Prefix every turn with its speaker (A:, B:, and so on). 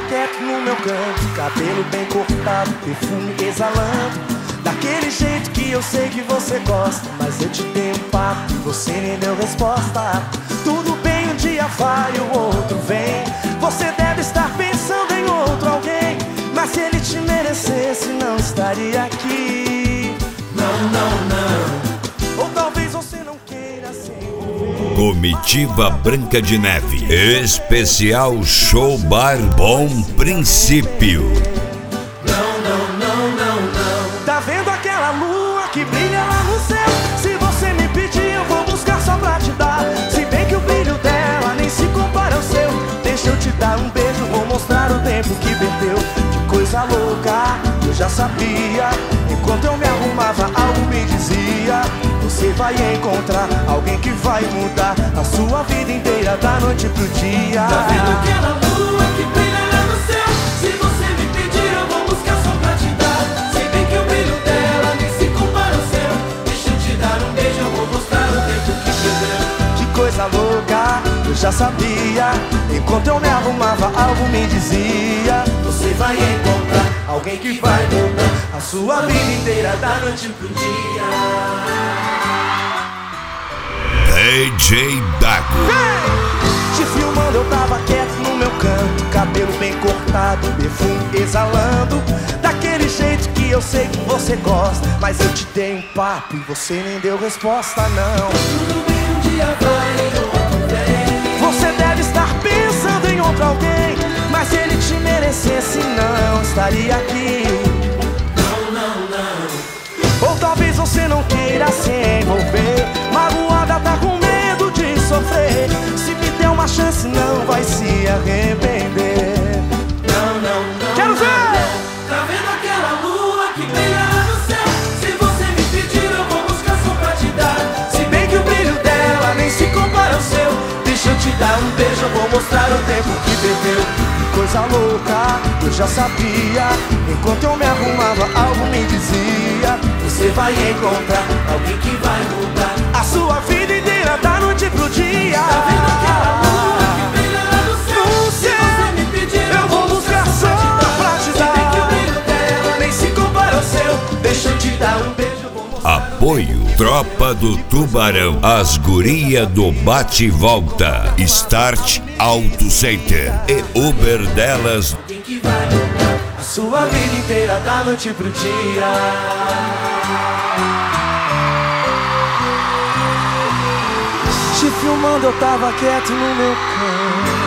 A: quieto no meu canto, cabelo bem cortado, perfume exalando, daquele jeito que eu sei que você gosta. Mas eu te dei um papo e você nem deu resposta. Tudo bem, um dia vai, o outro vem. Você deve estar pensando em outro alguém, mas se ele te merecesse não estaria aqui. Não, não, não. Ou talvez você não queira se envolver.
B: Comitiva Branca de Neve, especial Show Bar Bom Princípio.
A: Não, não, não, não, não. Tá vendo aquela lua que brilha lá no céu? Se você me pedir eu vou buscar só pra te dar. Se bem que o brilho dela nem se compara ao seu. Deixa eu te dar um beijo, vou mostrar o tempo que perdeu. Que coisa louca, eu já sabia. Enquanto eu me arrumava, algo me dizia: você vai encontrar alguém que vai mudar a sua vida inteira, da noite pro dia.
C: Tá vendo aquela lua que brilha lá no céu? Se você me pedir eu vou buscar só pra te dar. Se bem que o brilho dela nem se compara ao seu. Deixa eu te dar um beijo, eu vou mostrar o tempo que perdeu.
A: Que coisa louca, eu já sabia. Enquanto eu me arrumava, algo me dizia: você vai encontrar alguém que vai mudar a sua vida inteira, da noite pro dia.
B: DJ Dago.
A: Te filmando eu tava quieto no meu canto, cabelo bem cortado, perfume exalando, daquele jeito que eu sei que você gosta. Mas eu te dei um papo e você nem deu resposta, não.
C: Tudo bem, um dia vai, outro vem.
A: Você deve estar pensando em outro alguém, mas se ele te merecesse não estaria aqui.
C: Não, não, não.
A: Ou talvez você não queira se envolver, magoada, tá com medo de sofrer. Se me der uma chance não vai se arrepender.
C: Não, não, não.
A: Quero ver!
C: Tá vendo aquela lua que brilha lá no céu? Se você me pedir eu vou buscar só pra te dar.
A: Se bem que o brilho dela nem se compara ao seu. Deixa eu te dar um beijo, eu vou mostrar o tempo que perdeu. Que coisa louca, eu já sabia. Enquanto eu me arrumava, algo me dizia: você vai encontrar
C: Alguém que vai mudar
A: a sua vida inteira, da noite pro dia.
C: Tá vendo aquela lua que brilha lá no céu?
A: No
C: Se
A: céu,
C: você me pedir
A: eu vou buscar só pra te
C: Se bem que o
A: dar.
C: brilho dela
A: Nem se compara ao seu. Deixa eu te dar um beijo, eu vou mostrar.
B: Apoio Tropa do Tubarão, as guria do bate e volta, Start Auto Center e Uber delas.
C: Alguém que vai mudar
A: A sua vida inteira, da noite pro dia. Te filmando eu tava quieto no meu canto,